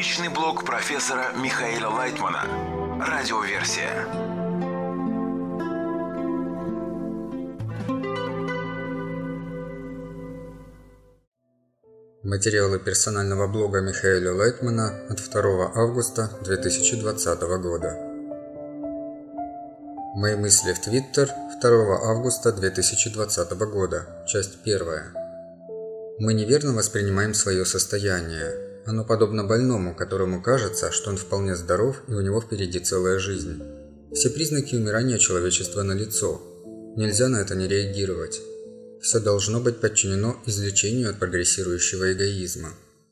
Научный блог профессора Михаила Лайтмана. Радиоверсия. Материалы персонального блога Михаила Лайтмана от 2 августа 2020 года. Мои мысли в Твиттер 2 августа 2020 года. Часть 1. Мы неверно воспринимаем свое состояние. Оно подобно больному, которому кажется, что он вполне здоров и у него впереди целая жизнь. Все признаки умирания человечества налицо. Нельзя на это не реагировать. Все должно быть подчинено излечению от прогрессирующего эгоизма.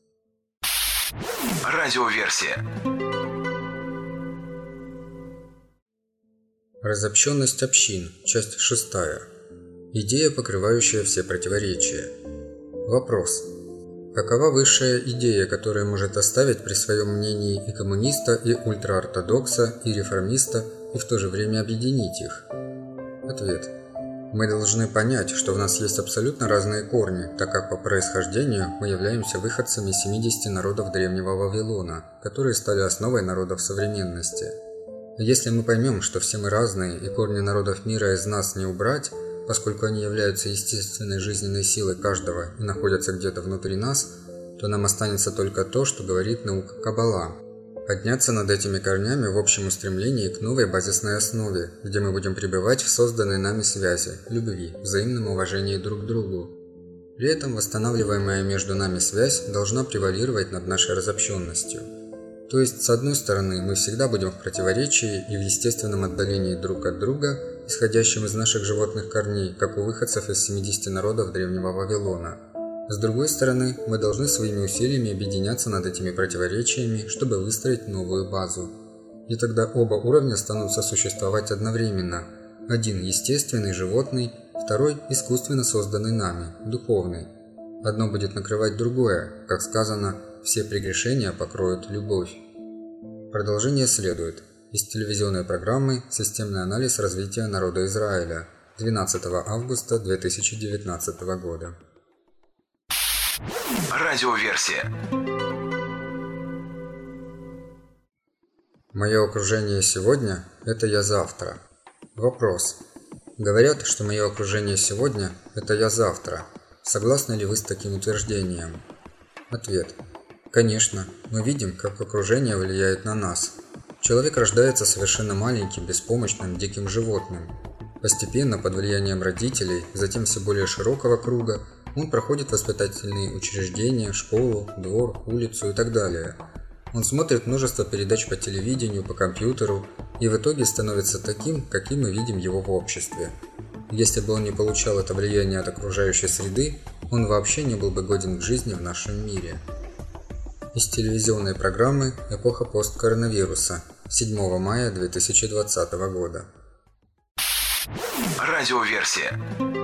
Радиоверсия. Разобщенность общин. Часть 6. Идея, покрывающая все противоречия. Вопрос. Какова высшая идея, которая может оставить при своем мнении и коммуниста, и ультраортодокса, и реформиста, и в то же время объединить их? Ответ. Мы должны понять, что в нас есть абсолютно разные корни, так как по происхождению мы являемся выходцами 70 народов древнего Вавилона, которые стали основой народов современности. Если мы поймем, что все мы разные и корни народов мира из нас не убрать, поскольку они являются естественной жизненной силой каждого и находятся где-то внутри нас, то нам останется только то, что говорит наука Каббала. Подняться над этими корнями в общем устремлении к новой базисной основе, где мы будем пребывать в созданной нами связи, любви, взаимном уважении друг к другу. При этом восстанавливаемая между нами связь должна превалировать над нашей разобщенностью. То есть, с одной стороны, мы всегда будем в противоречии и в естественном отдалении друг от друга, исходящем из наших животных корней, как у выходцев из 70 народов древнего Вавилона. С другой стороны, мы должны своими усилиями объединяться над этими противоречиями, чтобы выстроить новую базу. И тогда оба уровня станут сосуществовать одновременно. Один естественный, животный, второй искусственно созданный нами, духовный. Одно будет накрывать другое, как сказано, все прегрешения покроют любовь. Продолжение следует. Из телевизионной программы «Системный анализ развития народа Израиля» 12 августа 2019 года. Радиоверсия. Мое окружение сегодня – это я завтра. Вопрос. Говорят, что мое окружение сегодня – это я завтра. Согласны ли вы с таким утверждением? Ответ. Конечно, мы видим, как окружение влияет на нас. Человек рождается совершенно маленьким, беспомощным, диким животным. Постепенно, под влиянием родителей, затем все более широкого круга, он проходит воспитательные учреждения, школу, двор, улицу и так далее. Он смотрит множество передач по телевидению, по компьютеру и в итоге становится таким, каким мы видим его в обществе. Если бы он не получал это влияние от окружающей среды, он вообще не был бы годен к жизни в нашем мире. Из телевизионной программы «Эпоха посткоронавируса» 7 мая 2020 года. Радиоверсия.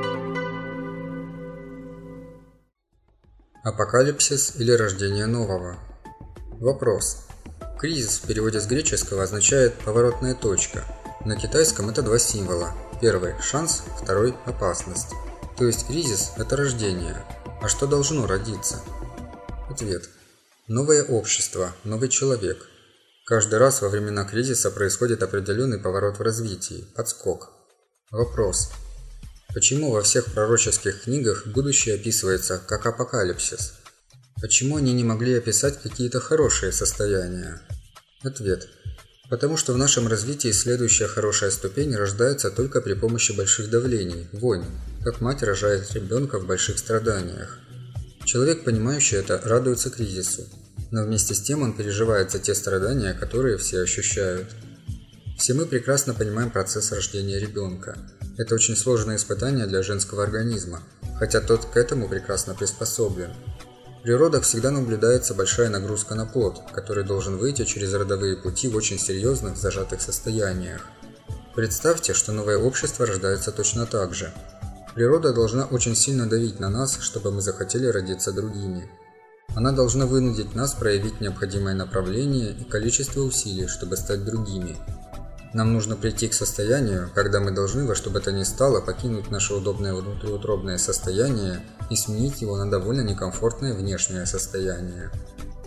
Апокалипсис или рождение нового? Вопрос. Кризис в переводе с греческого означает «поворотная точка». На китайском это два символа. Первый – шанс, второй – опасность. То есть кризис – это рождение. А что должно родиться? Ответ. Новое общество, новый человек. Каждый раз во времена кризиса происходит определенный поворот в развитии, подскок. Вопрос. Почему во всех пророческих книгах будущее описывается как апокалипсис? Почему они не могли описать какие-то хорошие состояния? Ответ. Потому что в нашем развитии следующая хорошая ступень рождается только при помощи больших давлений, войн, как мать рожает ребенка в больших страданиях. Человек, понимающий это, радуется кризису, но вместе с тем он переживает за те страдания, которые все ощущают. Все мы прекрасно понимаем процесс рождения ребенка. Это очень сложное испытание для женского организма, хотя тот к этому прекрасно приспособлен. При родах всегда наблюдается большая нагрузка на плод, который должен выйти через родовые пути в очень серьезных зажатых состояниях. Представьте, что новое общество рождается точно так же. Природа должна очень сильно давить на нас, чтобы мы захотели родиться другими. Она должна вынудить нас проявить необходимое направление и количество усилий, чтобы стать другими. Нам нужно прийти к состоянию, когда мы должны во что бы то ни стало покинуть наше удобное внутриутробное состояние и сменить его на довольно некомфортное внешнее состояние.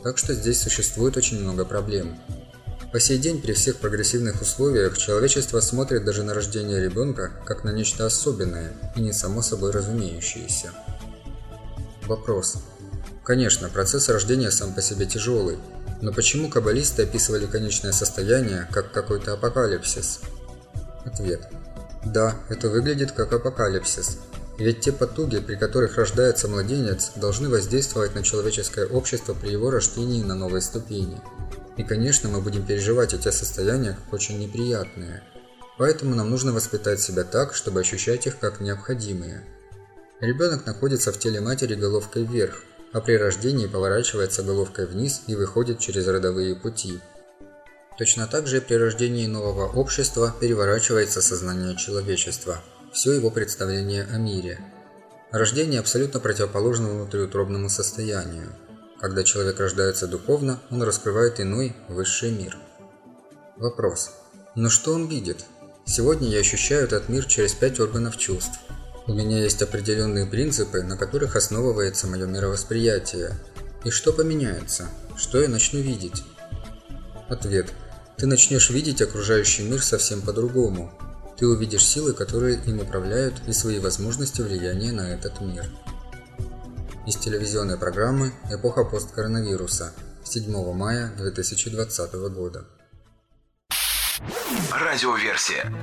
Так что здесь существует очень много проблем. По сей день при всех прогрессивных условиях человечество смотрит даже на рождение ребенка как на нечто особенное и не само собой разумеющееся. Вопрос. Конечно, процесс рождения сам по себе тяжелый, но почему каббалисты описывали конечное состояние как какой-то апокалипсис? Ответ. Да, это выглядит как апокалипсис. Ведь те потуги, при которых рождается младенец, должны воздействовать на человеческое общество при его рождении на новой ступени. И, конечно, мы будем переживать эти состояния как очень неприятные. Поэтому нам нужно воспитать себя так, чтобы ощущать их как необходимые. Ребенок находится в теле матери головкой вверх, а при рождении поворачивается головкой вниз и выходит через родовые пути. Точно так же и при рождении нового общества переворачивается сознание человечества, все его представление о мире. Рождение абсолютно противоположно внутриутробному состоянию. Когда человек рождается духовно, он раскрывает иной, высший мир. Вопрос. Но что он видит? Сегодня я ощущаю этот мир через 5 органов чувств. У меня есть определенные принципы, на которых основывается мое мировосприятие. И что поменяется? Что я начну видеть? Ответ. Ты начнешь видеть окружающий мир совсем по-другому. Ты увидишь силы, которые им управляют, и свои возможности влияния на этот мир. Из телевизионной программы «Эпоха посткоронавируса» 7 мая 2020 года. Радиоверсия.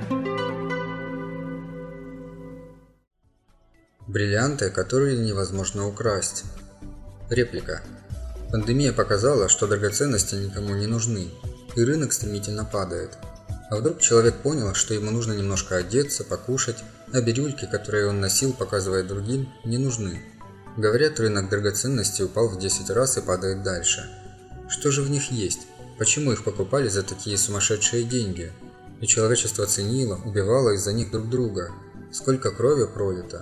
Бриллианты, которые невозможно украсть. Реплика. Пандемия показала, что драгоценности никому не нужны, и рынок стремительно падает. А вдруг человек понял, что ему нужно немножко одеться, покушать, а бирюльки, которые он носил, показывая другим, не нужны. Говорят, рынок драгоценностей упал в 10 раз и падает дальше. Что же в них есть? Почему их покупали за такие сумасшедшие деньги? И человечество ценило, убивало из-за них друг друга. Сколько крови пролито?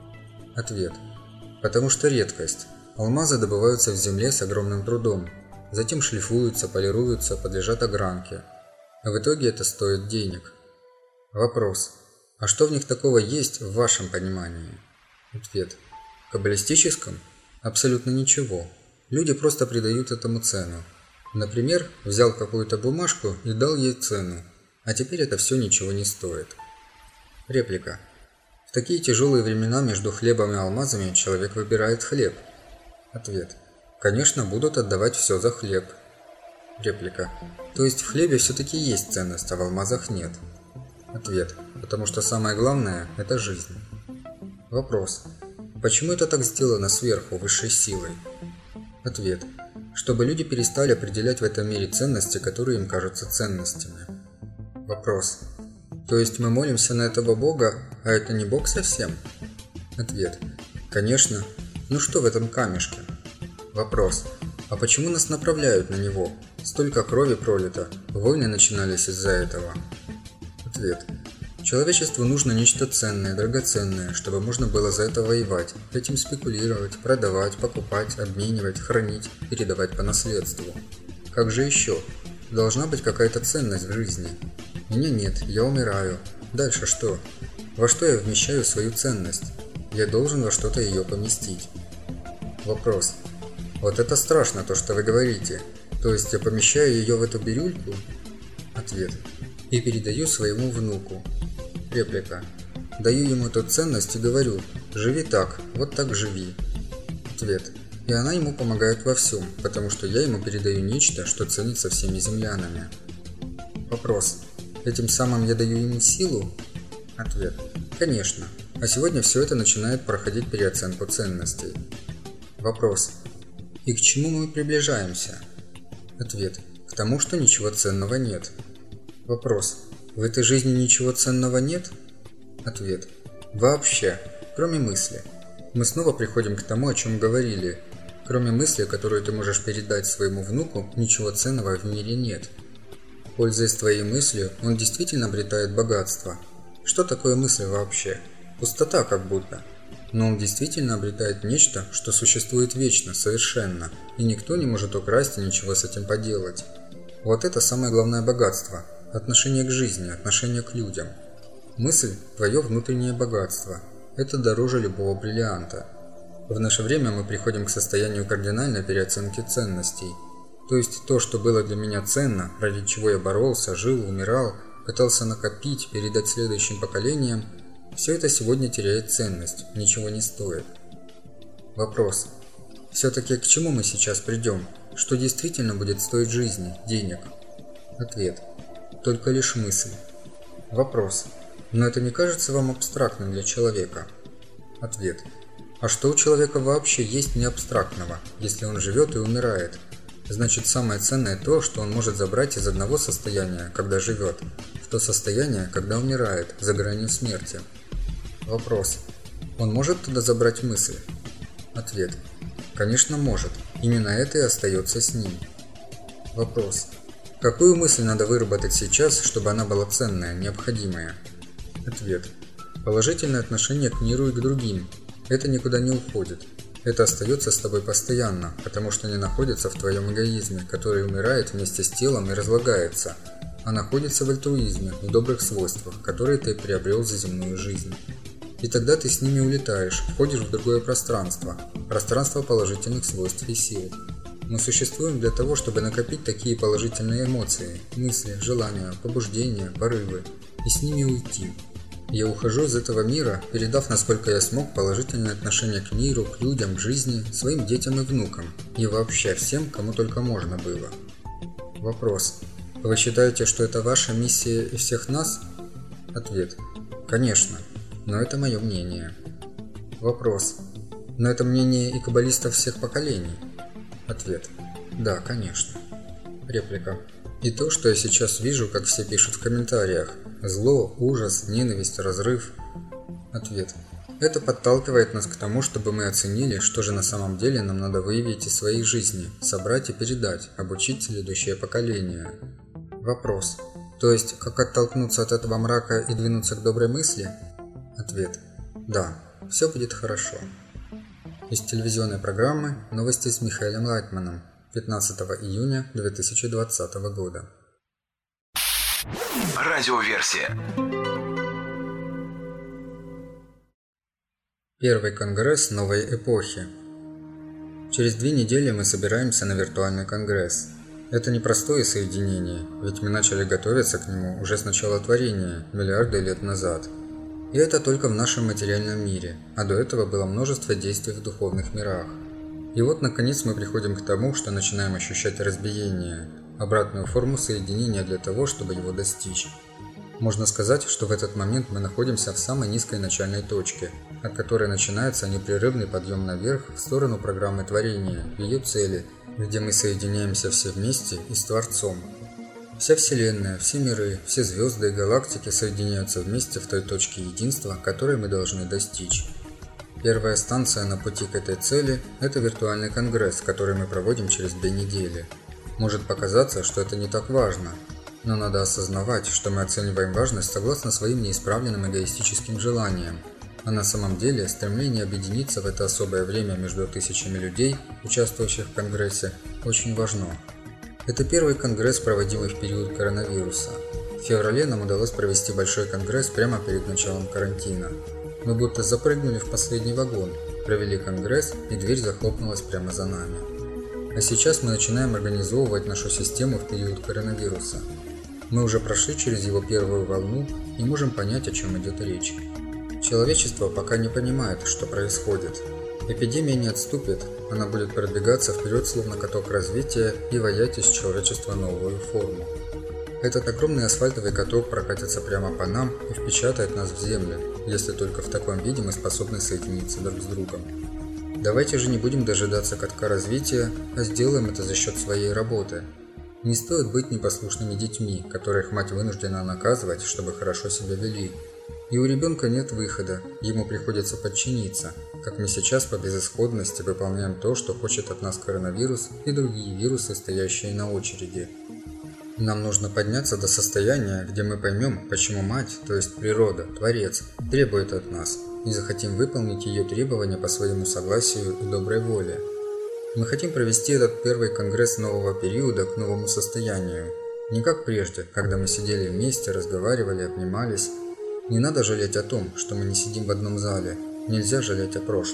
Ответ. Потому что редкость. Алмазы добываются в земле с огромным трудом. Затем шлифуются, полируются, подлежат огранке. А в итоге это стоит денег. Вопрос. А что в них такого есть в вашем понимании? Ответ. В каббалистическом? Абсолютно ничего. Люди просто придают этому цену. Например, взял какую-то бумажку и дал ей цену, а теперь это все ничего не стоит. Реплика. В такие тяжелые времена между хлебом и алмазами человек выбирает хлеб. Ответ. Конечно, будут отдавать все за хлеб. Реплика. То есть в хлебе все-таки есть ценность, а в алмазах нет. Ответ. Потому что самое главное – это жизнь. Вопрос. Почему это так сделано сверху, высшей силой? Ответ. Чтобы люди перестали определять в этом мире ценности, которые им кажутся ценностями. Вопрос. То есть мы молимся на этого Бога, а это не Бог совсем? Ответ. Конечно. Ну что в этом камешке? Вопрос. А почему нас направляют на него? Столько крови пролито, войны начинались из-за этого. Ответ. Человечеству нужно нечто ценное, драгоценное, чтобы можно было за это воевать, этим спекулировать, продавать, покупать, обменивать, хранить, передавать по наследству. Как же еще? Должна быть какая-то ценность в жизни. Меня нет, я умираю. Дальше что? Во что я вмещаю свою ценность? Я должен во что-то ее поместить. Вопрос. Вот это страшно, то, что вы говорите. То есть я помещаю ее в эту бирюльку? Ответ. И передаю своему внуку. Реплика. Даю ему эту ценность и говорю: живи так, вот так живи. Ответ. И она ему помогает во всем, потому что я ему передаю нечто, что ценится всеми землянами. Вопрос. Этим самым я даю ему силу? Ответ. Конечно. А сегодня все это начинает проходить переоценку ценностей. Вопрос. И к чему мы приближаемся? Ответ. К тому, что ничего ценного нет. Вопрос. В этой жизни ничего ценного нет? Ответ. Вообще, кроме мысли. Мы снова приходим к тому, о чем говорили. Кроме мысли, которую ты можешь передать своему внуку, ничего ценного в мире нет. Пользуясь твоей мыслью, он действительно обретает богатство. Что такое мысль вообще? Пустота как будто. Но он действительно обретает нечто, что существует вечно, совершенно, и никто не может украсть и ничего с этим поделать. Вот это самое главное богатство. Отношение к жизни, отношение к людям. Мысль – твое внутреннее богатство. Это дороже любого бриллианта. В наше время мы приходим к состоянию кардинальной переоценки ценностей. То есть то, что было для меня ценно, ради чего я боролся, жил, умирал, пытался накопить, передать следующим поколениям, все это сегодня теряет ценность, ничего не стоит. Вопрос. Все-таки к чему мы сейчас придем? Что действительно будет стоить жизни, денег? Ответ. Только лишь мысль. Вопрос. Но это не кажется вам абстрактным для человека? Ответ. А что у человека вообще есть не абстрактного, если он живет и умирает? Значит, самое ценное то, что он может забрать из одного состояния, когда живет, в то состояние, когда умирает, за гранью смерти. Вопрос. Он может туда забрать мысль? Ответ. Конечно, может. Именно это и остается с ним. Вопрос. Какую мысль надо выработать сейчас, чтобы она была ценная, необходимая? Ответ. Положительное отношение к миру и к другим. Это никуда не уходит. Это остается с тобой постоянно, потому что не находится в твоем эгоизме, который умирает вместе с телом и разлагается, а находится в альтруизме, в добрых свойствах, которые ты приобрел за земную жизнь. И тогда ты с ними улетаешь, входишь в другое пространство, пространство положительных свойств и сил. Мы существуем для того, чтобы накопить такие положительные эмоции, мысли, желания, побуждения, порывы, и с ними уйти. Я ухожу из этого мира, передав, насколько я смог, положительное отношение к миру, к людям, к жизни, своим детям и внукам, и вообще всем, кому только можно было. Вопрос. Вы считаете, что это ваша миссия и всех нас? Ответ. Конечно, но это мое мнение. Вопрос. Но это мнение и каббалистов всех поколений? Ответ. Да, конечно. Реплика. И то, что я сейчас вижу, как все пишут в комментариях. Зло, ужас, ненависть, разрыв. Ответ. Это подталкивает нас к тому, чтобы мы оценили, что же на самом деле нам надо выявить из своей жизни, собрать и передать, обучить следующее поколение. Вопрос. То есть, как оттолкнуться от этого мрака и двинуться к доброй мысли? Ответ. Да, все будет хорошо. Из телевизионной программы «Новости с Михаилом Лайтманом» 15 июня 2020 года. Радиоверсия. Первый конгресс новой эпохи. Через 2 недели мы собираемся на виртуальный конгресс. Это непростое соединение, ведь мы начали готовиться к нему уже с начала творения, миллиарды лет назад. И это только в нашем материальном мире, а до этого было множество действий в духовных мирах. И вот наконец мы приходим к тому, что начинаем ощущать разбиение, обратную форму соединения для того, чтобы его достичь. Можно сказать, что в этот момент мы находимся в самой низкой начальной точке, от которой начинается непрерывный подъем наверх в сторону программы творения, ее цели, где мы соединяемся все вместе и с Творцом. Вся Вселенная, все миры, все звезды и галактики соединяются вместе в той точке единства, которой мы должны достичь. Первая станция на пути к этой цели – это виртуальный конгресс, который мы проводим через 2 недели. Может показаться, что это не так важно, но надо осознавать, что мы оцениваем важность согласно своим неисправленным эгоистическим желаниям, а на самом деле стремление объединиться в это особое время между тысячами людей, участвующих в конгрессе, очень важно. Это первый конгресс, проводимый в период коронавируса. В феврале нам удалось провести большой конгресс прямо перед началом карантина. Мы будто запрыгнули в последний вагон, провели конгресс, и дверь захлопнулась прямо за нами. А сейчас мы начинаем организовывать нашу систему в период коронавируса. Мы уже прошли через его первую волну и можем понять, о чем идет речь. Человечество пока не понимает, что происходит. Эпидемия не отступит, она будет продвигаться вперед, словно каток развития, и ваять из человечества новую форму. Этот огромный асфальтовый каток прокатится прямо по нам и впечатает нас в землю, если только в таком виде мы способны соединиться друг с другом. Давайте же не будем дожидаться катка развития, а сделаем это за счет своей работы. Не стоит быть непослушными детьми, которых мать вынуждена наказывать, чтобы хорошо себя вели. И у ребенка нет выхода, ему приходится подчиниться, как мы сейчас по безысходности выполняем то, что хочет от нас коронавирус и другие вирусы, стоящие на очереди. Нам нужно подняться до состояния, где мы поймем, почему мать, то есть природа, Творец, требует от нас, и захотим выполнить ее требования по своему согласию и доброй воле. Мы хотим провести этот первый конгресс нового периода к новому состоянию. Не как прежде, когда мы сидели вместе, разговаривали, обнимались. Не надо жалеть о том, что мы не сидим в одном зале. Нельзя жалеть о прошлом.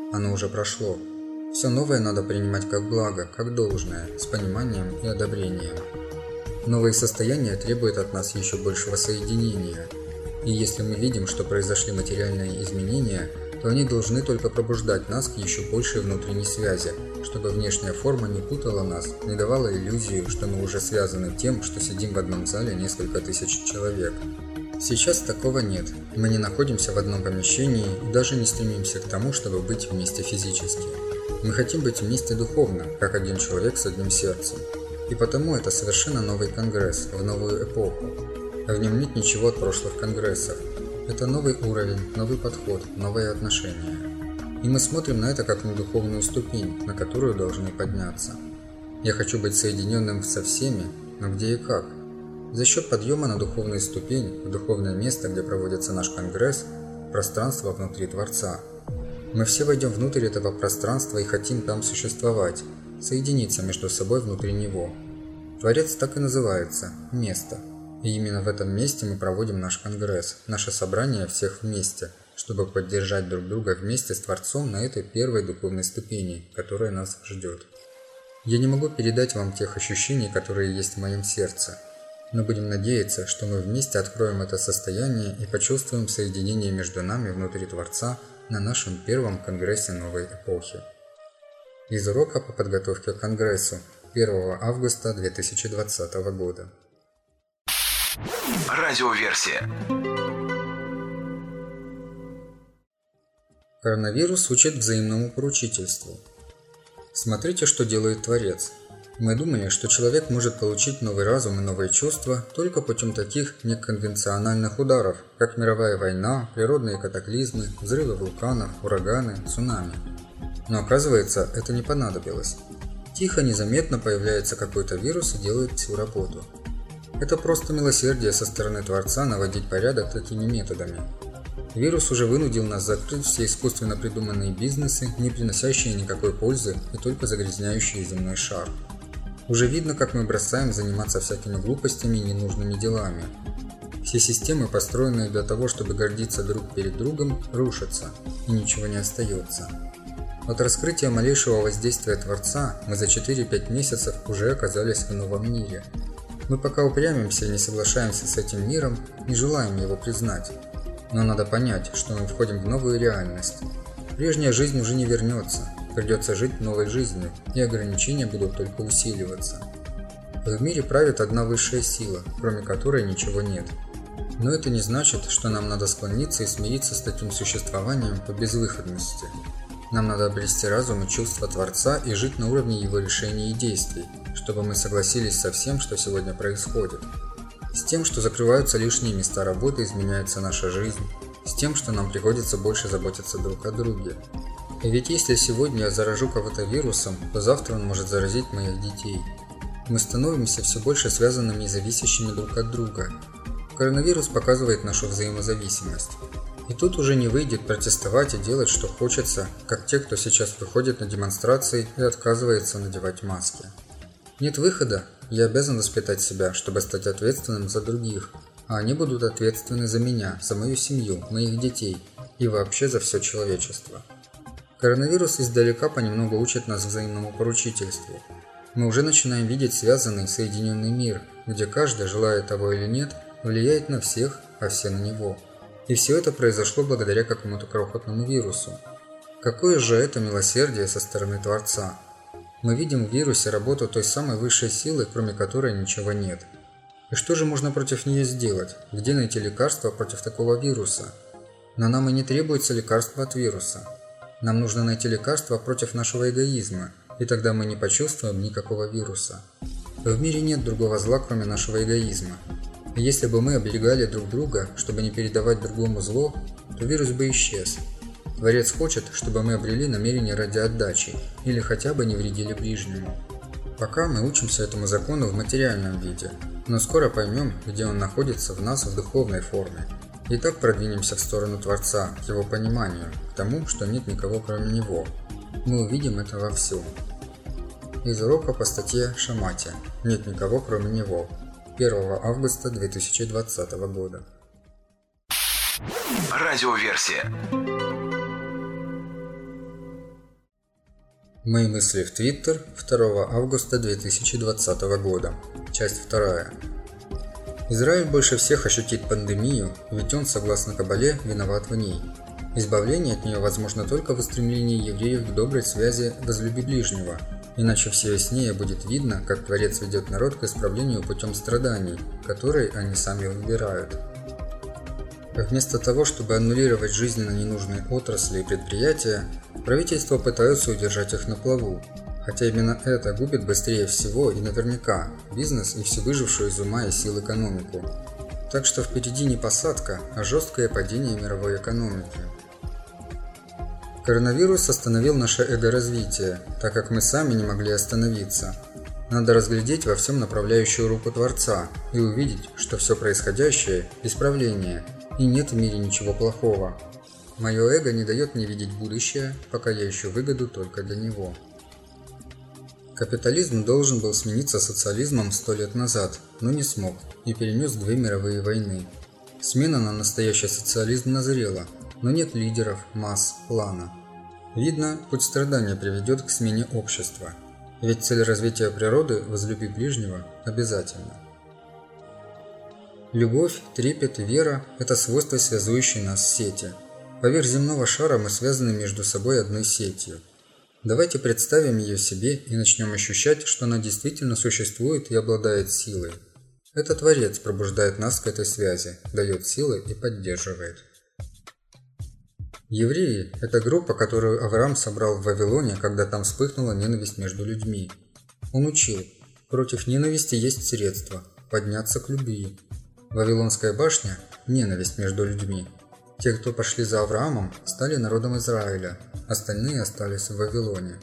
Оно уже прошло. Все новое надо принимать как благо, как должное, с пониманием и одобрением. Новые состояния требуют от нас еще большего соединения. И если мы видим, что произошли материальные изменения, то они должны только пробуждать нас к еще большей внутренней связи, чтобы внешняя форма не путала нас, не давала иллюзию, что мы уже связаны тем, что сидим в одном зале несколько тысяч человек. Сейчас такого нет. Мы не находимся в одном помещении и даже не стремимся к тому, чтобы быть вместе физически. Мы хотим быть вместе духовно, как один человек с одним сердцем. И потому это совершенно новый конгресс, в новую эпоху. А в нем нет ничего от прошлых конгрессов. Это новый уровень, новый подход, новые отношения. И мы смотрим на это как на духовную ступень, на которую должны подняться. Я хочу быть соединенным со всеми, но где и как? За счет подъема на духовную ступень, в духовное место, где проводится наш конгресс, пространство внутри Творца. Мы все войдем внутрь этого пространства и хотим там существовать, соединиться между собой внутри него. Творец так и называется – место. И именно в этом месте мы проводим наш конгресс, наше собрание всех вместе, чтобы поддержать друг друга вместе с Творцом на этой первой духовной ступени, которая нас ждет. Я не могу передать вам тех ощущений, которые есть в моем сердце, но будем надеяться, что мы вместе откроем это состояние и почувствуем соединение между нами внутри Творца на нашем первом конгрессе новой эпохи. Из урока по подготовке к конгрессу 1 августа 2020 года. Радиоверсия. Коронавирус учит взаимному поручительству. Смотрите, что делает Творец. Мы думали, что человек может получить новый разум и новые чувства только путем таких неконвенциональных ударов, как мировая война, природные катаклизмы, взрывы вулканов, ураганы, цунами. Но оказывается, это не понадобилось. Тихо, незаметно появляется какой-то вирус и делает всю работу. Это просто милосердие со стороны Творца наводить порядок такими методами. Вирус уже вынудил нас закрыть все искусственно придуманные бизнесы, не приносящие никакой пользы и только загрязняющие земной шар. Уже видно, как мы бросаем заниматься всякими глупостями и ненужными делами. Все системы, построенные для того, чтобы гордиться друг перед другом, рушатся, и ничего не остается. От раскрытия малейшего воздействия Творца мы за 4-5 месяцев уже оказались в новом мире. Мы пока упрямимся и не соглашаемся с этим миром, не желаем его признать. Но надо понять, что мы входим в новую реальность. Прежняя жизнь уже не вернется, придется жить новой жизнью, и ограничения будут только усиливаться. В мире правит одна высшая сила, кроме которой ничего нет. Но это не значит, что нам надо склониться и смириться с таким существованием по безвыходности. Нам надо обрести разум и чувство Творца и жить на уровне его решений и действий, чтобы мы согласились со всем, что сегодня происходит. С тем, что закрываются лишние места работы, изменяется наша жизнь. С тем, что нам приходится больше заботиться друг о друге. И ведь если сегодня я заражу кого-то вирусом, то завтра он может заразить моих детей. Мы становимся все больше связанными и зависящими друг от друга. Коронавирус показывает нашу взаимозависимость. И тут уже не выйдет протестовать и делать, что хочется, как те, кто сейчас выходит на демонстрации и отказывается надевать маски. Нет выхода, я обязан воспитать себя, чтобы стать ответственным за других, а они будут ответственны за меня, за мою семью, моих детей и вообще за все человечество. Коронавирус издалека понемногу учит нас взаимному поручительству. Мы уже начинаем видеть связанный, соединенный мир, где каждый, желая того или нет, влияет на всех, а все на него. И все это произошло благодаря какому-то крохотному вирусу. Какое же это милосердие со стороны Творца! Мы видим в вирусе работу той самой высшей силы, кроме которой ничего нет. И что же можно против нее сделать? Где найти лекарство против такого вируса? Но нам и не требуется лекарство от вируса. Нам нужно найти лекарство против нашего эгоизма, и тогда мы не почувствуем никакого вируса. В мире нет другого зла, кроме нашего эгоизма. И если бы мы оберегали друг друга, чтобы не передавать другому зло, то вирус бы исчез. Творец хочет, чтобы мы обрели намерение ради отдачи, или хотя бы не вредили ближнему. Пока мы учимся этому закону в материальном виде, но скоро поймем, где он находится в нас в духовной форме. И так продвинемся в сторону Творца, к его пониманию, к тому, что нет никого кроме него. Мы увидим это во всем. Из урока по статье «Шамати. Нет никого кроме него». 1 августа 2020 года. Радиоверсия. Мои мысли в Твиттер 2 августа 2020 года. Часть 2. Израиль больше всех ощутит пандемию, ведь он, согласно Кабале, виноват в ней. Избавление от нее возможно только в устремлении евреев к доброй связи «возлюби ближнего», иначе все яснее будет видно, как Творец ведет народ к исправлению путем страданий, которые они сами выбирают. Вместо того, чтобы аннулировать жизненно ненужные отрасли и предприятия, правительства пытаются удержать их на плаву, хотя именно это губит быстрее всего и наверняка бизнес и всю выжившую из ума и сил экономику. Так что впереди не посадка, а жесткое падение мировой экономики. Коронавирус остановил наше эго-развитие, так как мы сами не могли остановиться. Надо разглядеть во всем направляющую руку Творца и увидеть, что все происходящее – исправление, и нет в мире ничего плохого. Мое эго не дает мне видеть будущее, пока я ищу выгоду только для него. Капитализм должен был смениться социализмом 100 лет назад, но не смог и перенес 2 мировые войны. Смена на настоящий социализм назрела, но нет лидеров, масс, плана. Видно, путь страдания приведет к смене общества, ведь цель развития природы «возлюби ближнего» обязательно. Любовь, трепет и вера – это свойства, связующие нас в сети. Поверх земного шара мы связаны между собой одной сетью. Давайте представим ее себе и начнем ощущать, что она действительно существует и обладает силой. Это Творец пробуждает нас к этой связи, дает силы и поддерживает. Евреи – это группа, которую Авраам собрал в Вавилоне, когда там вспыхнула ненависть между людьми. Он учил: против ненависти есть средства – подняться к любви. Вавилонская башня – ненависть между людьми. Те, кто пошли за Авраамом, стали народом Израиля, остальные остались в Вавилоне.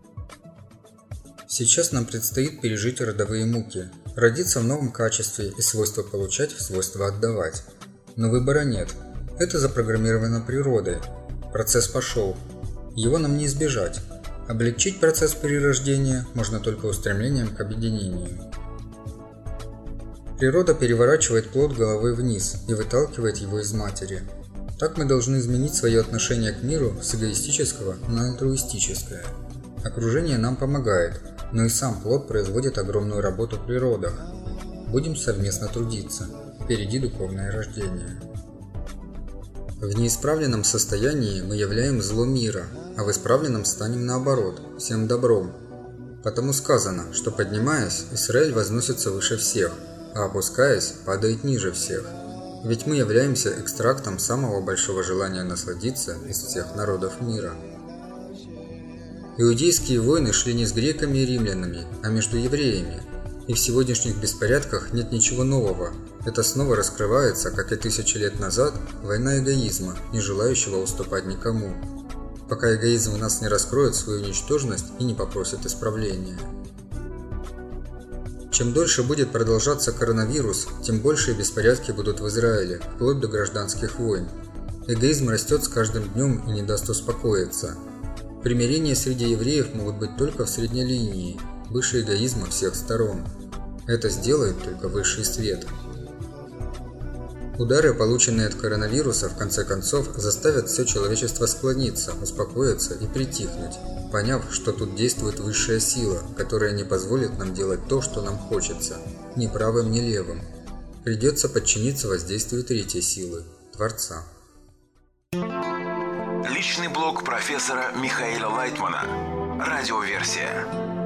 Сейчас нам предстоит пережить родовые муки, родиться в новом качестве и свойство получать в свойство отдавать. Но выбора нет. Это запрограммировано природой. Процесс пошел. Его нам не избежать. Облегчить процесс перерождения можно только устремлением к объединению. Природа переворачивает плод головой вниз и выталкивает его из матери. Так мы должны изменить свое отношение к миру с эгоистического на альтруистическое. Окружение нам помогает, но и сам плод производит огромную работу в природах. Будем совместно трудиться. Впереди духовное рождение. В неисправленном состоянии мы являем зло мира, а в исправленном станем наоборот, всем добром. Потому сказано, что поднимаясь, Израиль возносится выше всех, а опускаясь, падает ниже всех. Ведь мы являемся экстрактом самого большого желания насладиться из всех народов мира. Иудейские войны шли не с греками и римлянами, а между евреями. И в сегодняшних беспорядках нет ничего нового. Это снова раскрывается, как и 1000 лет назад, война эгоизма, не желающего уступать никому. Пока эгоизм в нас не раскроет свою ничтожность и не попросит исправления. Чем дольше будет продолжаться коронавирус, тем большие беспорядки будут в Израиле, вплоть до гражданских войн. Эгоизм растет с каждым днем и не даст успокоиться. Примирения среди евреев могут быть только в средней линии, выше эгоизма всех сторон. Это сделает только высший свет. Удары, полученные от коронавируса, в конце концов, заставят все человечество склониться, успокоиться и притихнуть, поняв, что тут действует высшая сила, которая не позволит нам делать то, что нам хочется, ни правым, ни левым. Придется подчиниться воздействию третьей силы – Творца. Личный блог профессора Михаила Лайтмана. Радиоверсия.